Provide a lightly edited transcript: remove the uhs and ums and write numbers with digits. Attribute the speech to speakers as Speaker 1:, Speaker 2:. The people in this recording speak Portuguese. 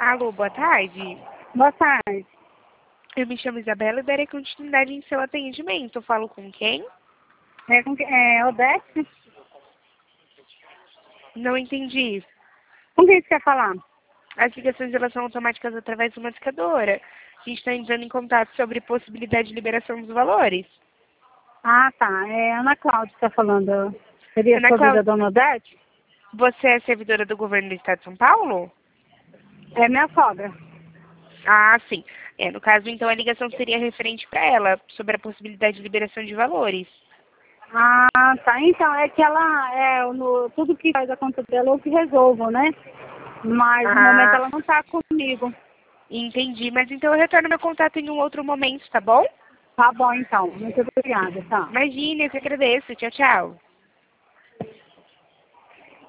Speaker 1: Alô, boa tarde.
Speaker 2: Boa tarde.
Speaker 1: Eu me chamo Isabela e darei continuidade em seu atendimento. Eu falo com quem?
Speaker 2: Odete?
Speaker 1: Não entendi.
Speaker 2: Com quem você quer falar?
Speaker 1: As ligações elas são automáticas através de uma discadora. A gente está entrando em contato sobre possibilidade de liberação dos valores.
Speaker 2: Ah, tá. É Ana Cláudia que está falando. Seria
Speaker 1: Ana
Speaker 2: sobre
Speaker 1: Cláudia,
Speaker 2: a dona Odete?
Speaker 1: você é servidora do governo do estado de São Paulo?
Speaker 2: É minha sogra.
Speaker 1: Ah, sim. No caso, então, a ligação seria referente para ela, sobre a possibilidade de liberação de valores.
Speaker 2: Ah, tá. Então, é que ela, tudo que faz a conta dela eu que resolvo, né? Mas no momento
Speaker 1: Ah,
Speaker 2: ela não está comigo.
Speaker 1: entendi. Mas então eu retorno meu contato em um outro momento, tá bom?
Speaker 2: Tá bom, então. Muito obrigada, tá?
Speaker 1: Imagine, eu que agradeço. Tchau, tchau.